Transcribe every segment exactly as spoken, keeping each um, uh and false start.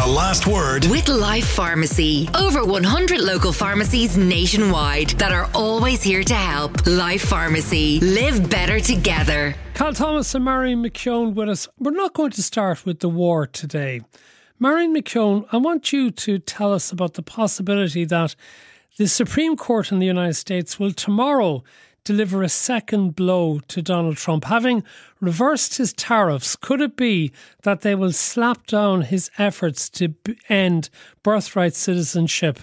The Last Word with Life Pharmacy. Over one hundred local pharmacies nationwide that are always here to help. Life Pharmacy. Live better together. Cal Thomas and Marion McKeown with us. We're not going to start with the war today. Marion McKeown, I want you to tell us about the possibility that the Supreme Court in the United States will tomorrow deliver a second blow to Donald Trump. Having reversed his tariffs, could it be that they will slap down his efforts to b- end birthright citizenship?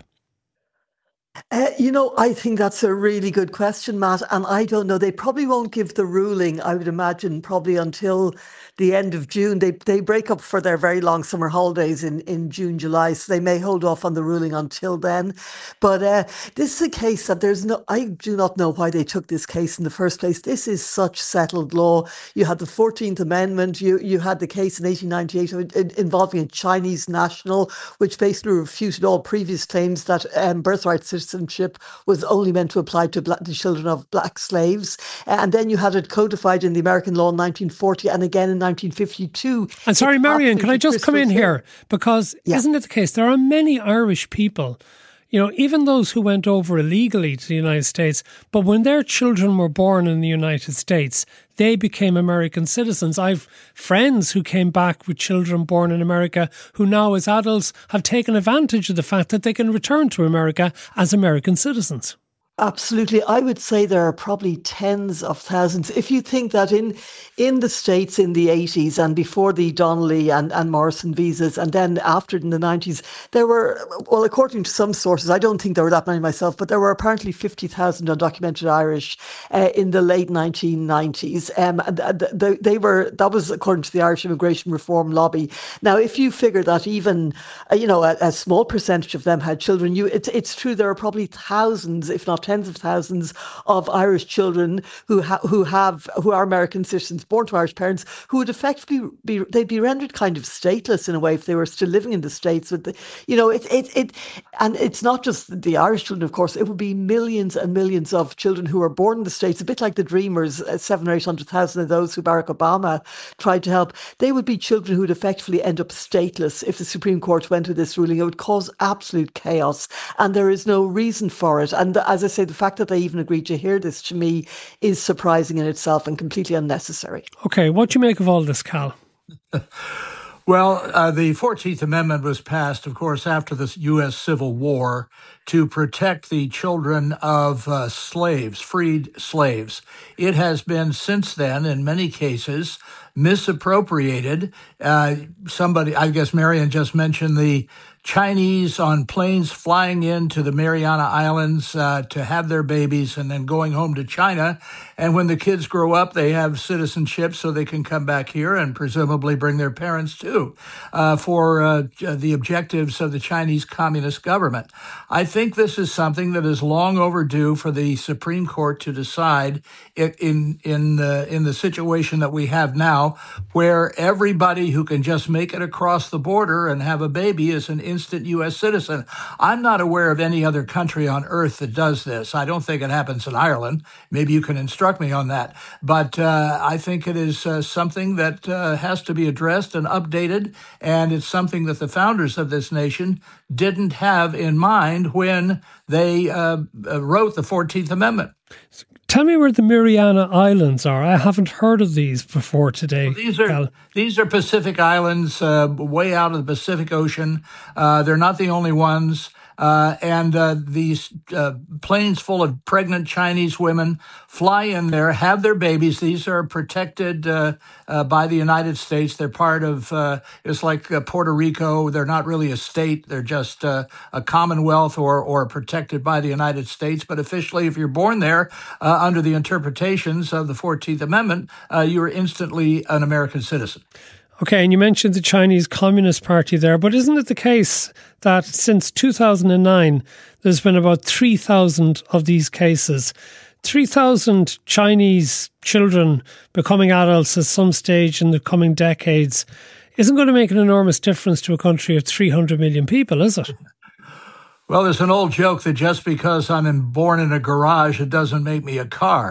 Uh, you know, I think that's a really good question, Matt, and I don't know. They probably won't give the ruling, I would imagine, probably until the end of June. They they break up for their very long summer holidays in, in June, July, so they may hold off on the ruling until then. But uh, this is a case that there's no, I do not know why they took this case in the first place. This is such settled law. You had the fourteenth Amendment, you, you had the case in eighteen ninety-eight involving a Chinese national, which basically refuted all previous claims that um, birthright citizenship was only meant to apply to black, the children of black slaves. And then you had it codified in the American law in nineteen forty and again in nineteen fifty-two. And sorry, Marion, can I just come in here? Because yeah. Isn't it the case? There are many Irish people, you know, even those who went over illegally to the United States, but when their children were born in the United States, they became American citizens. I've friends who came back with children born in America who now as adults have taken advantage of the fact that they can return to America as American citizens. Absolutely. I would say there are probably tens of thousands. If you think that in in the States in the eighties and before the Donnelly and, and Morrison visas, and then after in the nineties, there were, well, according to some sources, I don't think there were that many myself, but there were apparently fifty thousand undocumented Irish uh, in the late nineteen nineties. Um, and they, they were, that was according to the Irish Immigration Reform Lobby. Now, if you figure that even, uh, you know, a, a small percentage of them had children, you it's, it's true there are probably thousands, if not tens of thousands of Irish children who ha- who have who are American citizens born to Irish parents who would effectively be they'd be rendered kind of stateless in a way if they were still living in the States. With the, you know, it it it and it's not just the Irish children, of course. It would be millions and millions of children who are born in the States, a bit like the Dreamers, uh, seven or eight hundred thousand of those who Barack Obama tried to help. They would be children who would effectively end up stateless if the Supreme Court went with this ruling. It would cause absolute chaos, and there is no reason for it. And as I say, the fact that they even agreed to hear this, to me, is surprising in itself and completely unnecessary. Okay, what do you make of all this, Cal? Well, uh, the fourteenth Amendment was passed, of course, after the U S Civil War to protect the children of uh, slaves, freed slaves. It has been since then, in many cases, misappropriated. Uh, somebody, I guess Marion just mentioned the Chinese on planes flying into the Mariana Islands uh, to have their babies and then going home to China. And when the kids grow up, they have citizenship so they can come back here and presumably bring their parents too uh, for uh, the objectives of the Chinese Communist government. I think this is something that is long overdue for the Supreme Court to decide in in in the, in the situation that we have now, where everybody who can just make it across the border and have a baby is an instant U S citizen. I'm not aware of any other country on earth that does this. I don't think it happens in Ireland. Maybe you can instruct me on that. But uh, I think it is uh, something that uh, has to be addressed and updated, and it's something that the founders of this nation didn't have in mind when they uh, wrote the fourteenth Amendment. Tell me where the Mariana Islands are. I haven't heard of these before today. Well, these are Cal. These are Pacific Islands, uh, way out of the Pacific Ocean. Uh, they're not the only ones. Uh, and uh, these uh, planes full of pregnant Chinese women fly in there, have their babies. These are protected uh, uh, by the United States. They're part of, uh, it's like uh, Puerto Rico. They're not really a state. They're just uh, a commonwealth or, or protected by the United States. But officially, if you're born there uh, under the interpretations of the fourteenth Amendment, uh, you are instantly an American citizen. Okay, and you mentioned the Chinese Communist Party there, but isn't it the case that since two thousand nine, there's been about three thousand of these cases? three thousand Chinese children becoming adults at some stage in the coming decades isn't going to make an enormous difference to a country of three hundred million people, is it? Well, there's an old joke that just because I'm born in a garage, it doesn't make me a car.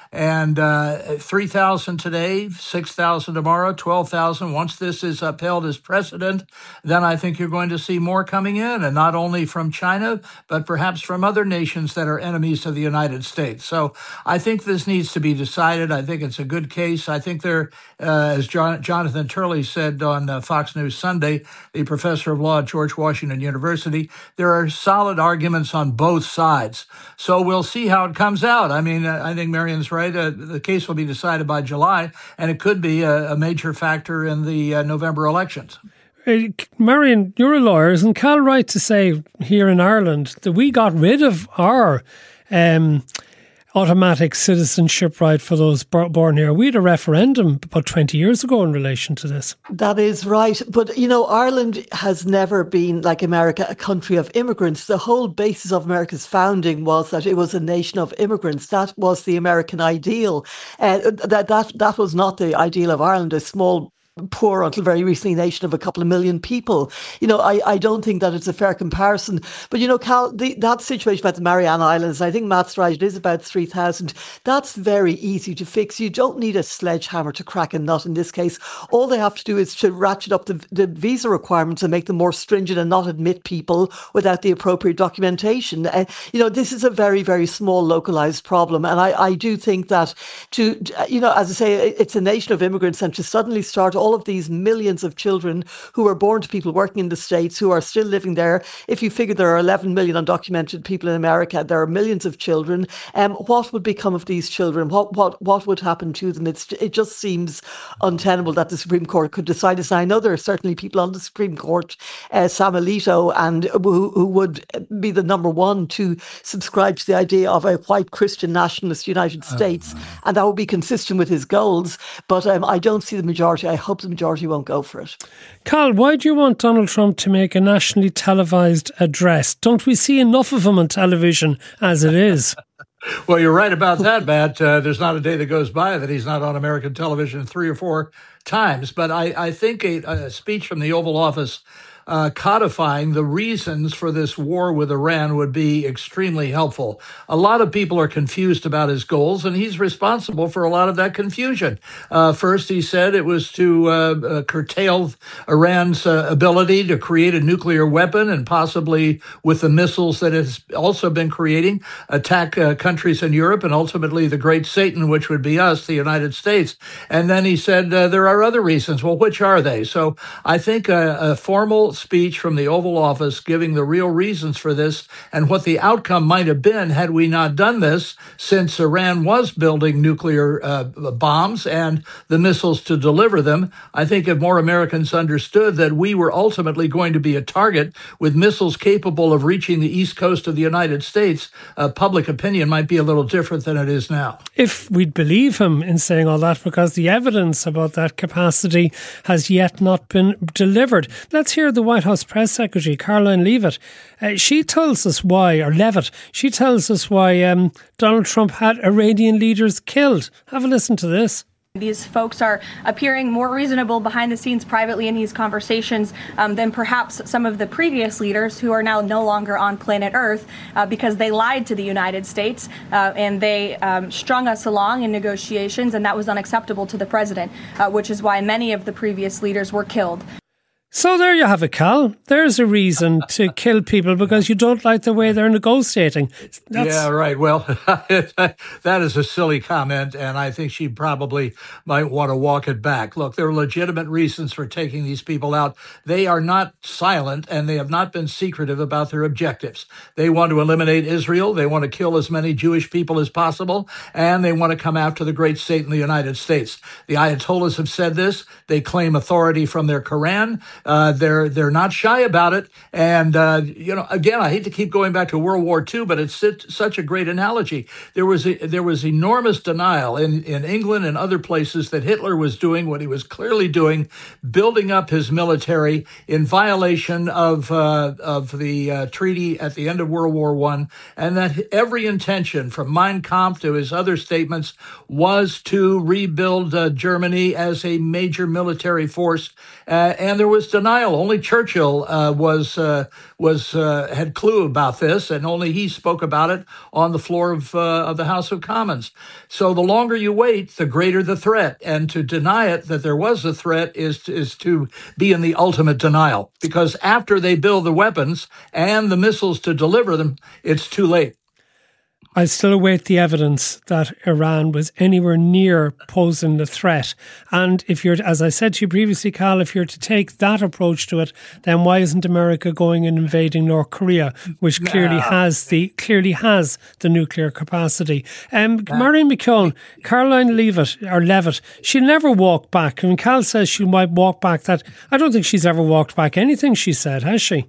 And uh, three thousand today, six thousand tomorrow, twelve thousand. Once this is upheld as precedent, then I think you're going to see more coming in, and not only from China, but perhaps from other nations that are enemies of the United States. So I think this needs to be decided. I think it's a good case. I think there, uh, as John, Jonathan Turley said on uh, Fox News Sunday, the professor of law at George Washington University, there are solid arguments on both sides. So we'll see how it comes out. I mean, I think Marion's right. Uh, the case will be decided by July, and it could be a, a major factor in the uh, November elections. Uh, Marion, you're a lawyer. Isn't Cal right to say here in Ireland that we got rid of our um, automatic citizenship right for those born here? We had a referendum about twenty years ago in relation to this. That is right. But, you know, Ireland has never been, like America, a country of immigrants. The whole basis of America's founding was that it was a nation of immigrants. That was the American ideal. Uh, that, that, that was not the ideal of Ireland, a small, poor, until very recently, nation of a couple of million people. You know, I, I don't think that it's a fair comparison. But, you know, Cal, the, that situation about the Mariana Islands, I think Matt's right, it is about three thousand. That's very easy to fix. You don't need a sledgehammer to crack a nut in this case. All they have to do is to ratchet up the, the visa requirements and make them more stringent and not admit people without the appropriate documentation. Uh, you know, this is a very, very small localized problem. And I, I do think that to, you know, as I say, it's a nation of immigrants, and to suddenly start all of these millions of children who are born to people working in the States who are still living there. If you figure there are eleven million undocumented people in America, there are millions of children. Um, what would become of these children? What what what would happen to them? It's it just seems untenable that the Supreme Court could decide this. And I know there are certainly people on the Supreme Court, uh, Sam Alito, and who, who would be the number one to subscribe to the idea of a white Christian nationalist United States, uh, and that would be consistent with his goals. But um, I don't see the majority. I hope the majority won't go for it. Cal, why do you want Donald Trump to make a nationally televised address? Don't we see enough of him on television as it is? Well, you're right about that, Matt. Uh, there's not a day that goes by that he's not on American television three or four times. But I, I think a, a speech from the Oval Office Uh, codifying the reasons for this war with Iran would be extremely helpful. A lot of people are confused about his goals, and he's responsible for a lot of that confusion. Uh, first, he said it was to uh, uh, curtail Iran's uh, ability to create a nuclear weapon, and possibly with the missiles that it's also been creating, attack uh, countries in Europe and ultimately the great Satan, which would be us, the United States. And then he said uh, there are other reasons. Well, which are they? So I think a, a formal speech from the Oval Office giving the real reasons for this and what the outcome might have been had we not done this, since Iran was building nuclear uh, bombs and the missiles to deliver them. I think if more Americans understood that we were ultimately going to be a target with missiles capable of reaching the east coast of the United States, uh, public opinion might be a little different than it is now. If we'd believe him in saying all that, because the evidence about that capacity has yet not been delivered. Let's hear the White House Press Secretary, Caroline Leavitt. Uh, she tells us why, or Levitt, she tells us why um, Donald Trump had Iranian leaders killed. Have a listen to this. These folks are appearing more reasonable behind the scenes privately in these conversations um, than perhaps some of the previous leaders who are now no longer on planet Earth uh, because they lied to the United States uh, and they um, strung us along in negotiations, and that was unacceptable to the president, uh, which is why many of the previous leaders were killed. So there you have it, Cal. There's a reason to kill people because you don't like the way they're negotiating. That's... Yeah, right. Well, that is a silly comment, and I think she probably might want to walk it back. Look, there are legitimate reasons for taking these people out. They are not silent, and they have not been secretive about their objectives. They want to eliminate Israel. They want to kill as many Jewish people as possible, and they want to come after the great Satan, the United States. The Ayatollahs have said this. They claim authority from their Quran. Uh, they're they're not shy about it. And, uh, you know, again, I hate to keep going back to World War Two, but it's such a great analogy. There was a, there was enormous denial in, in England and other places that Hitler was doing what he was clearly doing, building up his military in violation of uh, of the uh, treaty at the end of World War One, and that every intention from Mein Kampf to his other statements was to rebuild uh, Germany as a major military force. Uh, and there was denial. Only Churchill uh, was uh, was uh, had clue about this, and only he spoke about it on the floor of uh, of the House of Commons. So the longer you wait, the greater the threat. And to deny it that there was a threat is to, is to be in the ultimate denial, because after they build the weapons and the missiles to deliver them, it's too late. I still await the evidence that Iran was anywhere near posing the threat. And if you're, as I said to you previously, Cal, if you're to take that approach to it, then why isn't America going and invading North Korea, which clearly nah. has the clearly has the nuclear capacity? Um, nah. Marion McKeown, Caroline Leavitt or Levitt, she'll never walk back. I mean, Cal says she might walk back that. I don't think she's ever walked back anything she said, has she?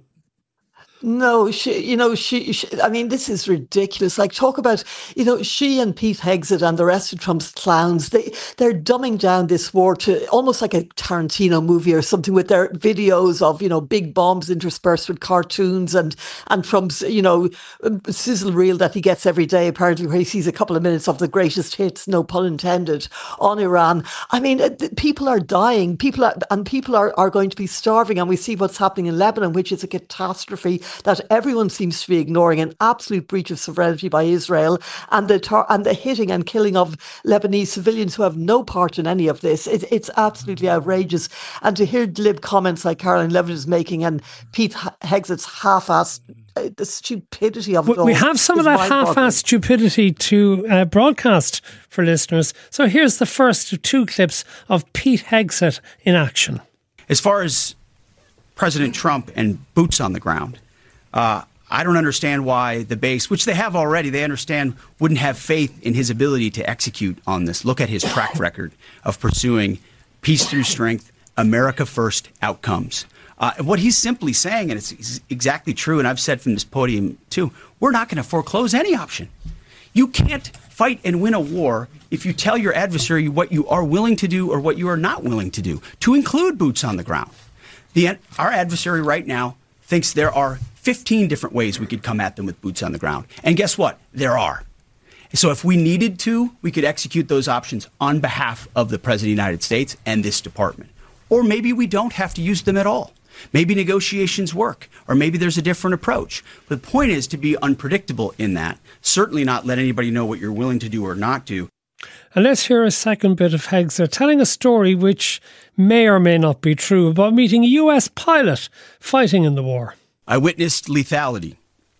No, she, you know, she, she, I mean, this is ridiculous. Like, talk about, you know, she and Pete Hegseth and the rest of Trump's clowns, they, they're dumbing down this war to almost like a Tarantino movie or something, with their videos of, you know, big bombs interspersed with cartoons and, and Trump's, you know, sizzle reel that he gets every day, apparently, where he sees a couple of minutes of the greatest hits, no pun intended, on Iran. I mean, people are dying, people are, and people are, are going to be starving. And we see what's happening in Lebanon, which is a catastrophe that everyone seems to be ignoring, an absolute breach of sovereignty by Israel, and the tar- and the hitting and killing of Lebanese civilians who have no part in any of this. It, it's absolutely outrageous. And to hear glib comments like Caroline Levitt is making and Pete Hegseth's half-assed, uh, the stupidity of it all. We have some of that half-assed stupidity to uh, broadcast for listeners. So here's the first of two clips of Pete Hegseth in action. As far as President Trump and boots on the ground, Uh, I don't understand why the base, which they have already, they understand, wouldn't have faith in his ability to execute on this. Look at his track record of pursuing peace through strength, America first outcomes. Uh, and what he's simply saying, and it's exactly true, and I've said from this podium too, we're not going to foreclose any option. You can't fight and win a war if you tell your adversary what you are willing to do or what you are not willing to do, to include boots on the ground. The, our adversary right now thinks there are fifteen different ways we could come at them with boots on the ground. And guess what? There are. So if we needed to, we could execute those options on behalf of the President of the United States and this department. Or maybe we don't have to use them at all. Maybe negotiations work, or maybe there's a different approach. But the point is to be unpredictable in that. Certainly not let anybody know what you're willing to do or not do. And let's hear a second bit of Hegseth telling a story which may or may not be true about meeting a U S pilot fighting in the war. I witnessed lethality.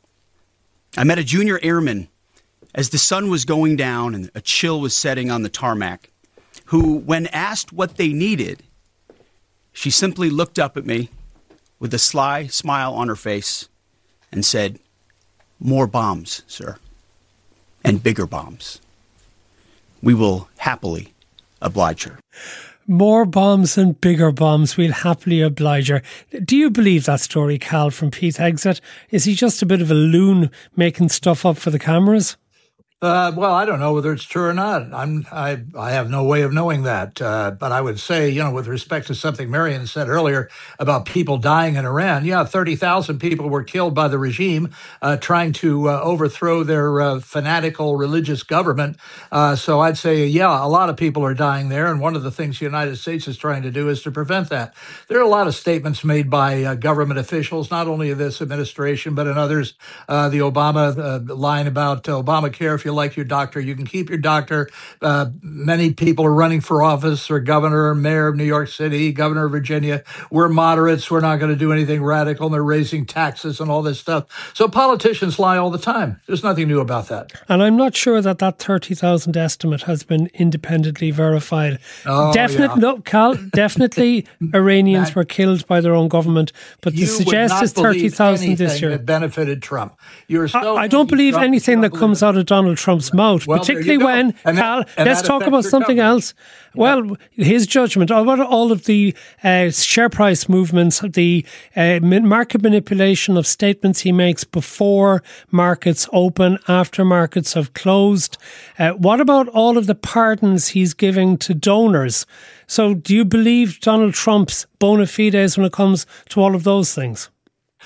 I met a junior airman as the sun was going down and a chill was setting on the tarmac, who, when asked what they needed, she simply looked up at me with a sly smile on her face and said, "More bombs, sir, and bigger bombs. We will happily oblige her." More bombs and bigger bombs, we'll happily oblige her. Do you believe that story, Cal, from Pete Hegseth? Is he just a bit of a loon making stuff up for the cameras? Uh, well, I don't know whether it's true or not. I'm, I, I have no way of knowing that. Uh, but I would say, you know, with respect to something Marion said earlier about people dying in Iran, yeah, thirty thousand people were killed by the regime uh, trying to uh, overthrow their uh, fanatical religious government. Uh, so I'd say, yeah, a lot of people are dying there. And one of the things the United States is trying to do is to prevent that. There are a lot of statements made by uh, government officials, not only of this administration, but in others. Uh, the Obama uh, line about uh, Obamacare, if you like your doctor, you can keep your doctor. Uh, many people are running for office or governor or mayor of New York City, governor of Virginia. We're moderates. We're not going to do anything radical. And they're raising taxes and all this stuff. So politicians lie all the time. There's nothing new about that. And I'm not sure that that thirty thousand estimate has been independently verified. Oh, definitely, yeah. no, Cal, definitely Iranians that, were killed by their own government. But to suggest it's thirty thousand this year. That benefited Trump. You're so I, I don't believe Trump, anything that comes out of Donald Trump's mouth, well, particularly when, and Cal, that, let's talk about something government. else. Well, his judgment about all of the uh, share price movements, the uh, market manipulation of statements he makes before markets open, after markets have closed. Uh, what about all of the pardons he's giving to donors? So do you believe Donald Trump's bona fides when it comes to all of those things?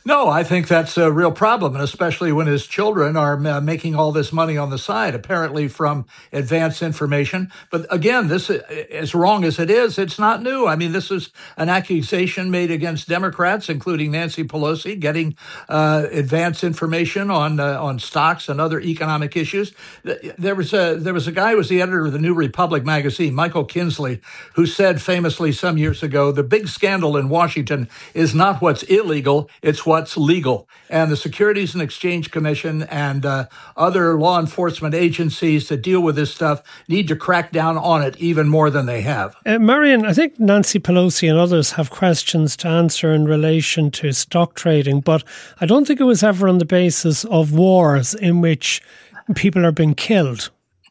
No, I think that's a real problem, and especially when his children are uh, making all this money on the side, apparently from advance information. But again, this, as wrong as it is, it's not new. I mean, this is an accusation made against Democrats, including Nancy Pelosi, getting uh, advance information on uh, on stocks and other economic issues. There was a there was a guy who was the editor of the New Republic magazine, Michael Kinsley, who said famously some years ago, the big scandal in Washington is not what's illegal, it's what's legal. And the Securities and Exchange Commission and uh, other law enforcement agencies that deal with this stuff need to crack down on it even more than they have. Uh, Marion, I think Nancy Pelosi and others have questions to answer in relation to stock trading, but I don't think it was ever on the basis of wars in which people are being killed.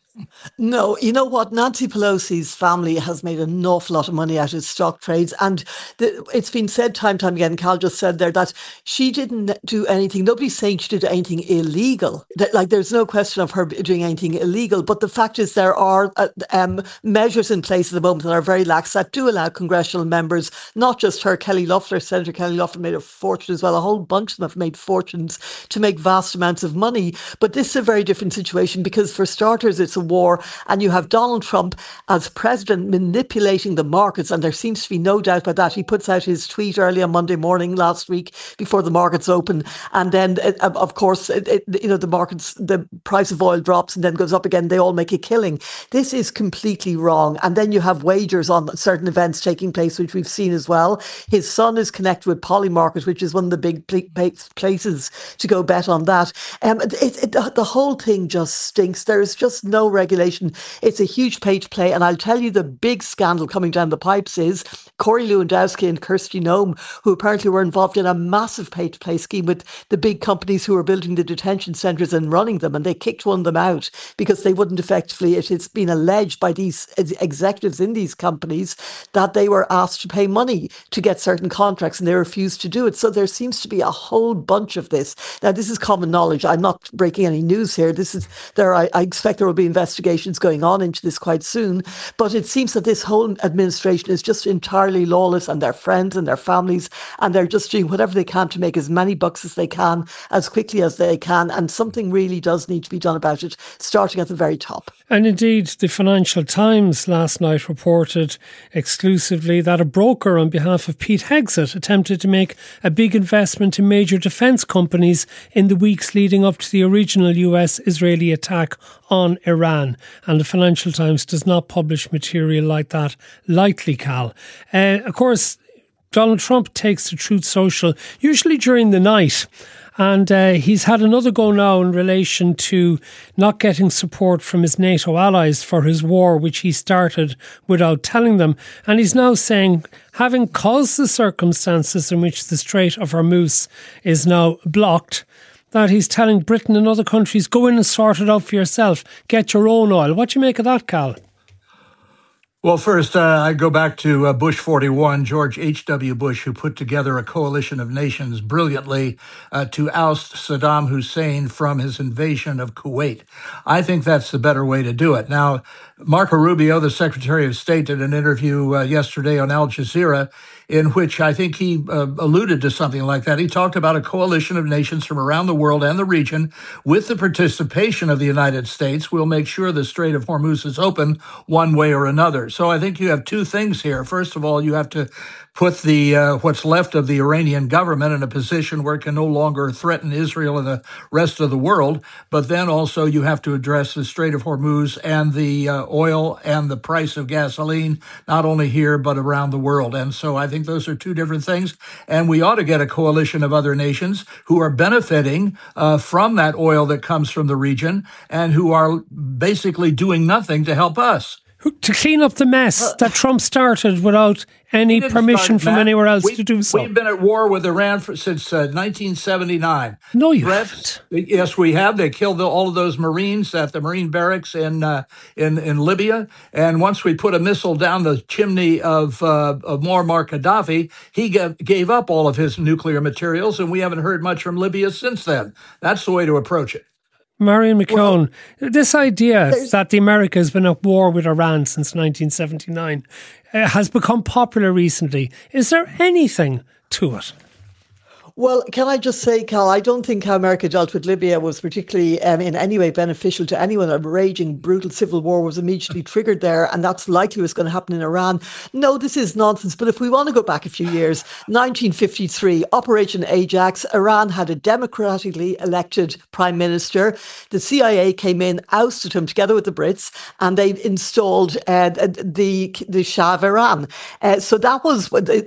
No, you know what? Nancy Pelosi's family has made an awful lot of money out of stock trades. And the, it's been said time and time again, Cal just said there, that she didn't do anything. Nobody's saying she did anything illegal. That, like, there's no question of her doing anything illegal. But the fact is there are uh, um, measures in place at the moment that are very lax that do allow congressional members, not just her, Kelly Loeffler, Senator Kelly Loeffler made a fortune as well. A whole bunch of them have made fortunes to make vast amounts of money. But this is a very different situation because, for starters, it's a war, and you have Donald Trump as president manipulating the markets, and there seems to be no doubt about that. He puts out his tweet early on Monday morning last week before the markets open, and then uh, of course it, it, you know the markets, the price of oil drops and then goes up again. They all make a killing. This is completely wrong. And then you have wagers on certain events taking place, which we've seen as well. His son is connected with Polymarket, which is one of the big places to go bet on that. Um, it, it, the whole thing just stinks. There is just no regulation. It's a huge pay to play. And I'll tell you, the big scandal coming down the pipes is Corey Lewandowski and Kirsty Noem, who apparently were involved in a massive pay to play scheme with the big companies who were building the detention centres and running them. And they kicked one of them out because they wouldn't effectively, it has been alleged by these executives in these companies that they were asked to pay money to get certain contracts and they refused to do it. So there seems to be a whole bunch of this. Now, this is common knowledge. I'm not breaking any news here. This is there. I, I expect there will be investigations going on into this quite soon. But it seems that this whole administration is just entirely lawless, and their friends and their families, and they're just doing whatever they can to make as many bucks as they can, as quickly as they can. And something really does need to be done about it, starting at the very top. And indeed, the Financial Times last night reported exclusively that a broker on behalf of Pete Hegseth attempted to make a big investment in major defence companies in the weeks leading up to the original U S-Israeli attack on Iran. And the Financial Times does not publish material like that lightly, Cal. Uh, of course, Donald Trump takes to Truth Social, usually during the night. And uh, he's had another go now in relation to not getting support from his NATO allies for his war, which he started without telling them. And he's now saying, having caused the circumstances in which the Strait of Hormuz is now blocked, that he's telling Britain and other countries, go in and sort it out for yourself. Get your own oil. What do you make of that, Cal? Well, first, uh, I go back to uh, Bush forty-one, George H W. Bush, who put together a coalition of nations brilliantly uh, to oust Saddam Hussein from his invasion of Kuwait. I think that's the better way to do it. Now, Marco Rubio, the Secretary of State, did an interview uh, yesterday on Al Jazeera in which I think he uh, alluded to something like that. He talked about a coalition of nations from around the world and the region with the participation of the United States. We'll make sure the Strait of Hormuz is open one way or another. So I think you have two things here. First of all, you have to put the uh, what's left of the Iranian government in a position where it can no longer threaten Israel and the rest of the world. But then also you have to address the Strait of Hormuz and the uh, oil and the price of gasoline, not only here, but around the world. And so I think those are two different things. And we ought to get a coalition of other nations who are benefiting uh, from that oil that comes from the region and who are basically doing nothing to help us. To clean up the mess that Trump started without any permission from Matt. anywhere else we, to do so. We've been at war with Iran for, since uh, nineteen seventy-nine. No, you Threats, haven't. Yes, we have. They killed the, all of those Marines at the Marine barracks in uh, in in Libya. And once we put a missile down the chimney of, uh, of Muammar Gaddafi, he gave, gave up all of his nuclear materials, and we haven't heard much from Libya since then. That's the way to approach it. Marion McKeown, well, this idea that the America has been at war with Iran since nineteen seventy-nine uh, has become popular recently. Is there anything to it? Well, can I just say, Cal, I don't think how America dealt with Libya was particularly um, in any way beneficial to anyone. A raging, brutal civil war was immediately triggered there, and that's likely what's going to happen in Iran. No, this is nonsense. But if we want to go back a few years, nineteen fifty-three, Operation Ajax, Iran had a democratically elected prime minister. The C I A came in, ousted him together with the Brits, and they installed uh, the, the Shah of Iran. Uh, so that was,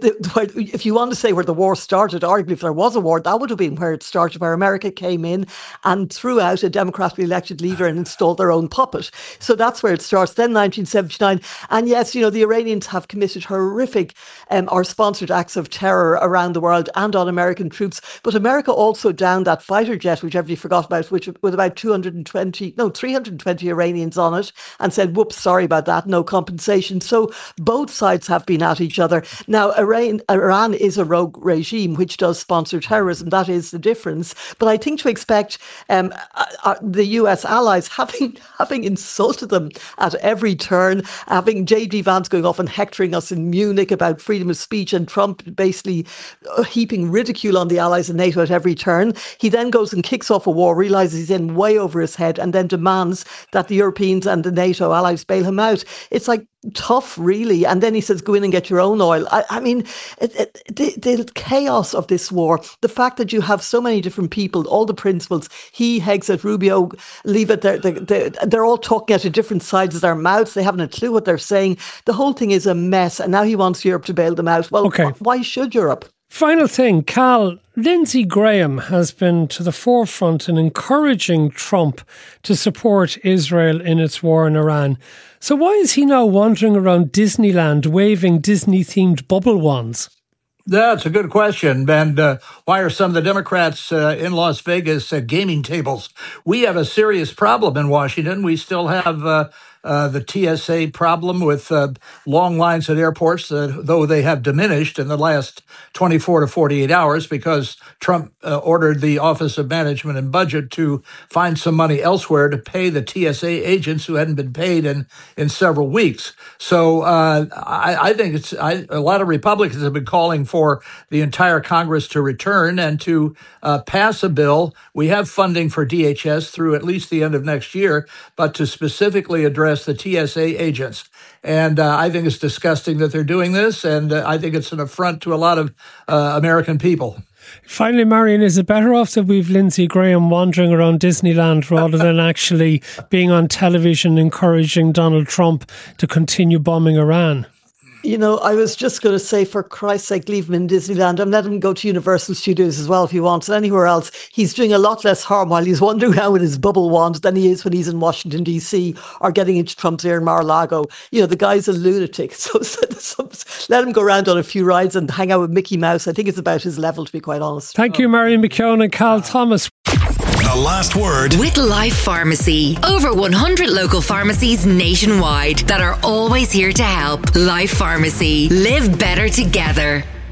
if you want to say where the war started, arguably if there was a war, that would have been where it started, where America came in and threw out a democratically elected leader and installed their own puppet. So that's where it starts. Then nineteen seventy-nine. And yes, you know, the Iranians have committed horrific um, or sponsored acts of terror around the world and on American troops. But America also downed that fighter jet, which everybody forgot about, which with about two hundred twenty, no, three hundred twenty Iranians on it, and said, whoops, sorry about that, no compensation. So both sides have been at each other. Now, Iran, Iran is a rogue regime which does sponsor terrorism. That is the difference. But I think to expect um, uh, the U S allies, having having insulted them at every turn, having J D Vance going off and hectoring us in Munich about freedom of speech, and Trump basically heaping ridicule on the allies and NATO at every turn, he then goes and kicks off a war, realises he's in way over his head, and then demands that the Europeans and the NATO allies bail him out. It's like tough, really. And then he says, go in and get your own oil. I, I mean, it, it, the, the chaos of this war, the fact that you have so many different people, all the principals, he, Hegseth, Rubio, leave it, they're, they're, they're all talking out of different sides of their mouths. They haven't a clue what they're saying. The whole thing is a mess. And now he wants Europe to bail them out. Well, okay. wh- why should Europe? Final thing, Cal, Lindsey Graham has been to the forefront in encouraging Trump to support Israel in its war in Iran. So why is he now wandering around Disneyland waving Disney-themed bubble wands? That's a good question. And uh, why are some of the Democrats uh, in Las Vegas at gaming tables? We have a serious problem in Washington. We still have uh, uh, the T S A problem with uh, long lines at airports, uh, though they have diminished in the last twenty-four to forty-eight hours because Trump uh, ordered the Office of Management and Budget to find some money elsewhere to pay the T S A agents who hadn't been paid in, in several weeks. So uh, I, I think it's I, a lot of Republicans have been calling for the entire Congress to return and to uh, pass a bill. We have funding for D H S through at least the end of next year, but to specifically address the T S A agents. And uh, I think it's disgusting that they're doing this, and uh, I think it's an affront to a lot of uh, American people. Finally, Marion, is it better off that we've Lindsey Graham wandering around Disneyland rather than actually being on television encouraging Donald Trump to continue bombing Iran? You know, I was just going to say, for Christ's sake, leave him in Disneyland and let him go to Universal Studios as well if he wants, and anywhere else. He's doing a lot less harm while he's wandering around with his bubble wand than he is when he's in Washington, D C or getting into Trump's ear in Mar-a-Lago. You know, the guy's a lunatic. So, so, so let him go around on a few rides and hang out with Mickey Mouse. I think it's about his level, to be quite honest. Thank you, Marion McKeown and Cal Thomas. The last word with Life Pharmacy. Over one hundred local pharmacies nationwide that are always here to help. Life Pharmacy. Live better together.